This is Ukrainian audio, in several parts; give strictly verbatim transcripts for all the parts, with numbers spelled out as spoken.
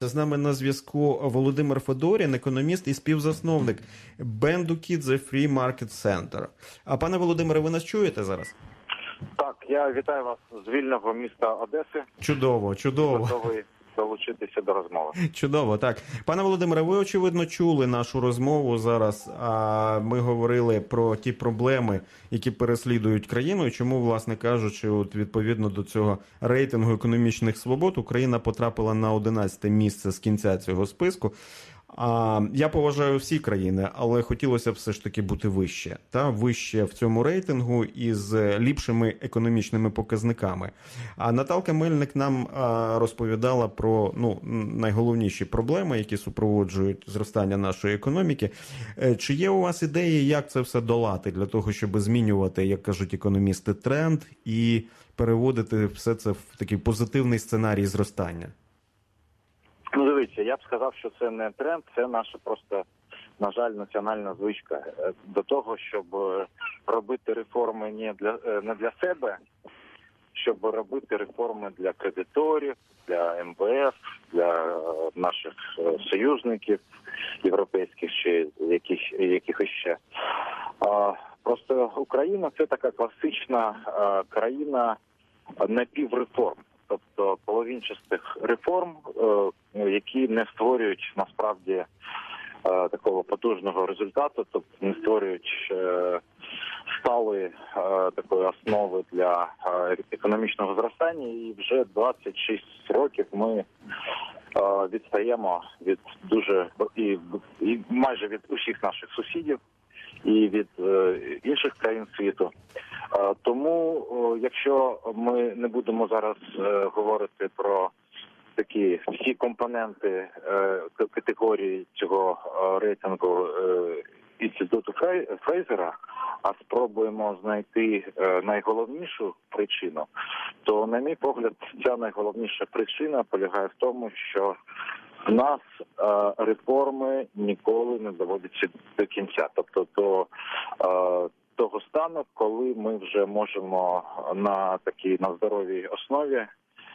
З нами на зв'язку Володимир Федорін, економіст і співзасновник Bandukid The Free Market Center. А пане Володимире, ви нас чуєте зараз? Так, я вітаю вас з вільного міста Одеси. Чудово, чудово. Готовий долучитися до розмови. Чудово, так. Пане Володимире, ви, очевидно, чули нашу розмову зараз. А ми говорили про ті проблеми, які переслідують країну, і чому, власне кажучи, от відповідно до цього рейтингу економічних свобод Україна потрапила на одинадцяте місце з кінця цього списку. А, я поважаю всі країни, але хотілося б все ж таки бути вище, та вище в цьому рейтингу із ліпшими економічними показниками. А Наталка Мельник нам а, розповідала про ну найголовніші проблеми, які супроводжують зростання нашої економіки. Чи є у вас ідеї, як це все долати для того, щоб змінювати, як кажуть економісти, тренд і переводити все це в такий позитивний сценарій зростання? Ну, дивіться, я б сказав, що це не тренд, це наша просто, на жаль, національна звичка до того, щоб робити реформи не для, не для себе, щоб робити реформи для кредиторів, для ем ве еф, для наших союзників європейських чи яких, якихось ще. Просто Україна – це така класична країна напівреформ. Тобто половинчастих реформ, які не створюють насправді такого потужного результату, тобто не створюють сталої такої основи для економічного зростання. І вже двадцять шість років ми відстаємо від дуже і, і майже від усіх наших сусідів і від е, інших країн світу. Е, тому, е, якщо ми не будемо зараз е, говорити про такі всі компоненти е, категорії цього е, рейтингу е, інституту Фрейзера, а спробуємо знайти е, найголовнішу причину, то, на мій погляд, ця найголовніша причина полягає в тому, що в нас е, реформи ніколи не доводяться до кінця. Тобто до е, того стану, коли ми вже можемо на такій на здоровій основі, е,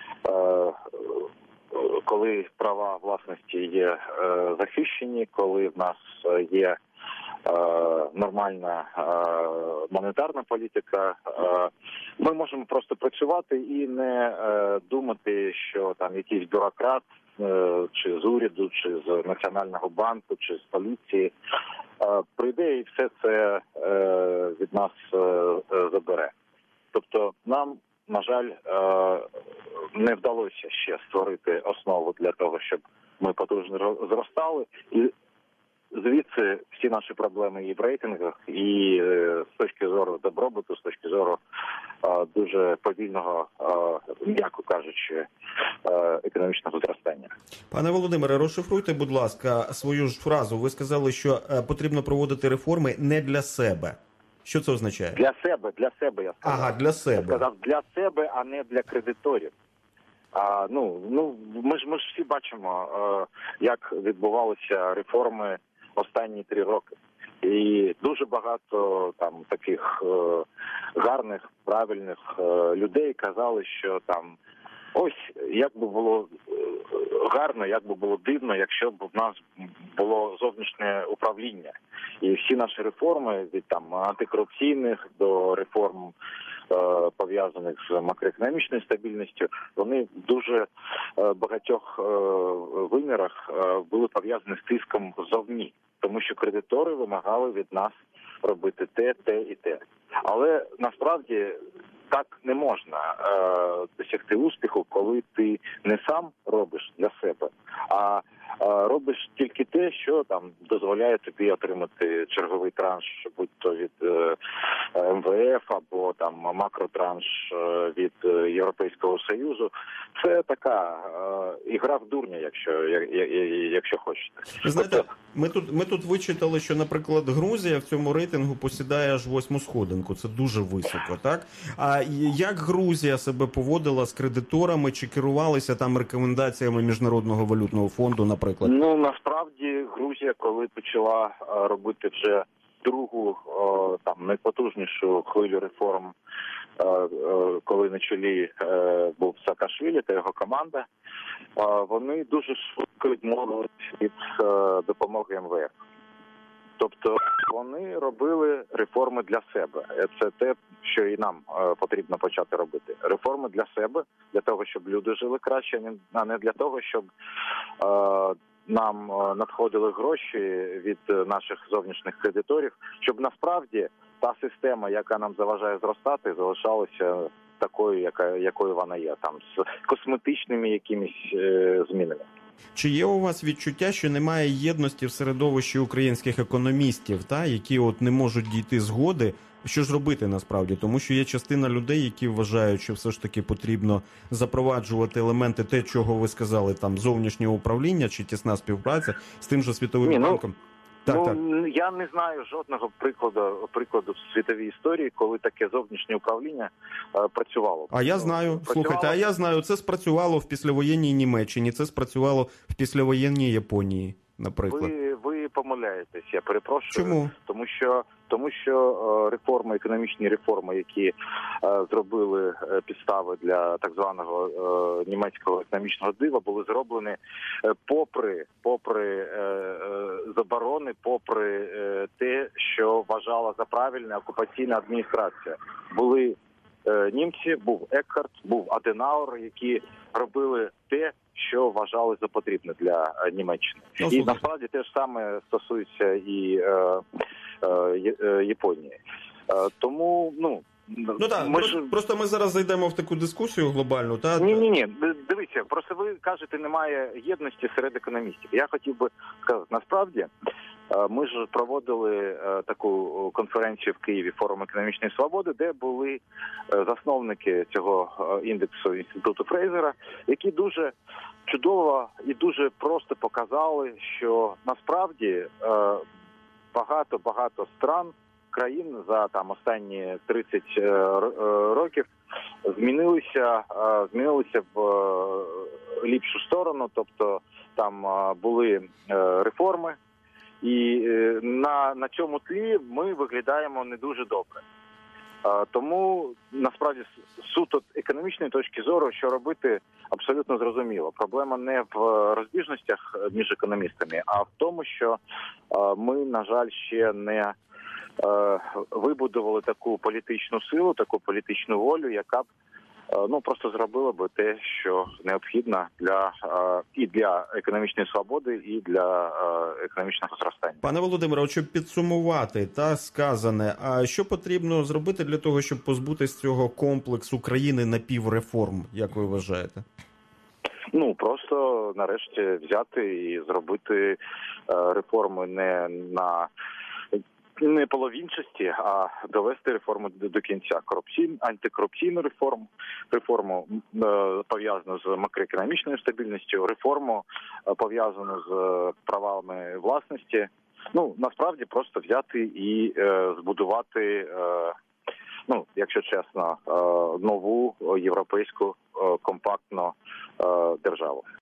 коли права власності є е, захищені, коли в нас є е, нормальна е, монетарна політика, е, ми можемо просто працювати і не е, думати, що там якийсь бюрократ чи з уряду, чи з Національного банку, чи з поліції прийде і все це від нас забере. Тобто нам, на жаль, не вдалося ще створити основу для того, щоб ми потужно зростали. І звідси всі наші проблеми і в рейтингах, і з точки зору добробуту, з точки зору дуже повільного, м'яко кажучи, економічного зростання. Пане Володимире, розшифруйте, будь ласка, свою ж фразу. Ви сказали, що потрібно проводити реформи не для себе. Що це означає? Для себе, для себе, я сказав. Ага, для себе. Я сказав, для себе, а не для кредиторів. А, ну, ну, ми ж, ми ж всі бачимо, як відбувалися реформи останні три роки. І дуже багато там таких е, гарних, правильних е, людей казали, що там ось як би було гарно, як би було дивно, якщо б в нас було зовнішнє управління. І всі наші реформи, від там антикорупційних до реформ е, пов'язаних з макроекономічною стабільністю, вони в дуже е, багатьох е, вимірах е, були пов'язані з тиском ззовні. Тому що кредитори вимагали від нас робити те, те і те. Але насправді так не можна е, досягти успіху, коли ти не сам робиш для себе, а е, робиш тільки те, що там дозволяє тобі отримати черговий транш, будь-то від е, ем ве еф або там макротранш е, від е, Європейського Союзу. Це така е, ігра в дурня, якщо, як, якщо хочете. Ви знаєте, ми тут, ми тут вичитали, що, наприклад, Грузія в цьому рейтингу посідає аж восьму сходинку. Це дуже високо, так? А як Грузія себе поводила з кредиторами, чи керувалися там рекомендаціями Міжнародного валютного фонду, наприклад? Ну, насправді, Грузія, коли почала робити вже другу, там, найпотужнішу хвилю реформ коли на чолі був Саакашвілі та його команда, вони дуже швидко відмовилися від допомоги ем ве еф. Тобто вони робили реформи для себе. Це те, що і нам потрібно почати робити. Реформи для себе, для того, щоб люди жили краще, а не для того, щоб нам надходили гроші від наших зовнішніх кредиторів, щоб насправді та система, яка нам заважає зростати, залишалася такою, яка, якою вона є, там, з косметичними якимись е, змінами. Чи є у вас відчуття, що немає єдності в середовищі українських економістів, та, які от не можуть дійти згоди, що ж робити насправді? Тому що є частина людей, які вважають, що все ж таки потрібно запроваджувати елементи те, чого ви сказали, там, зовнішнього управління чи тісна співпраця з тим же Світовим Ні, ну... банком. Так, ну, так. Я не знаю жодного прикладу, прикладу в світовій історії, коли таке зовнішнє управління е, працювало. А я знаю, працювало... слухайте, а я знаю, це спрацювало в післявоєнній Німеччині, це спрацювало в післявоєнній Японії, наприклад. Ви, ви помиляєтесь, я перепрошую. Чому? Тому що, тому що е, реформи, економічні реформи, які е, зробили е, підстави для так званого е, німецького економічного дива, були зроблені е, попри, попри е, е, заборони, попри е, те, що вважала за правильне окупаційна адміністрація. Були е, німці, був Екхарт, був Аденауер, які робили те, що вважали за потрібне для е, Німеччини. Ну, і насправді те ж саме стосується і е, е, Японії. Е, тому, ну, Ну так, ми просто, ж... просто ми зараз зайдемо в таку дискусію глобальну. Та... Ні, ні, ні, дивіться, просто ви кажете, немає єдності серед економістів. Я хотів би сказати, насправді, ми ж проводили таку конференцію в Києві, форум економічної свободи, де були засновники цього індексу Інституту Фрейзера, які дуже чудово і дуже просто показали, що насправді багато-багато стран, країн за там останні тридцять років змінилися, змінилися в ліпшу сторону, тобто там були реформи, і на, на цьому тлі ми виглядаємо не дуже добре. Тому, насправді, з суто економічної точки зору, що робити, абсолютно зрозуміло. Проблема не в розбіжностях між економістами, а в тому, що ми, на жаль, ще не вибудували таку політичну силу, таку політичну волю, яка б ну просто зробила би те, що необхідно для і для економічної свободи, і для економічного зростання. Пане Володимире, щоб підсумувати та сказане, а що потрібно зробити для того, щоб позбутися цього комплексу країни напівреформ, як ви вважаєте? Ну, просто нарешті взяти і зробити реформи не на не половинчасті, а довести реформу до кінця. Корупційну, антикорупційну реформу, реформу е, пов'язану з макроекономічною стабільністю, реформу е, пов'язану з правами власності. Ну, насправді просто взяти і е, збудувати, е, ну, якщо чесно, е, нову європейську е, компактну е, державу.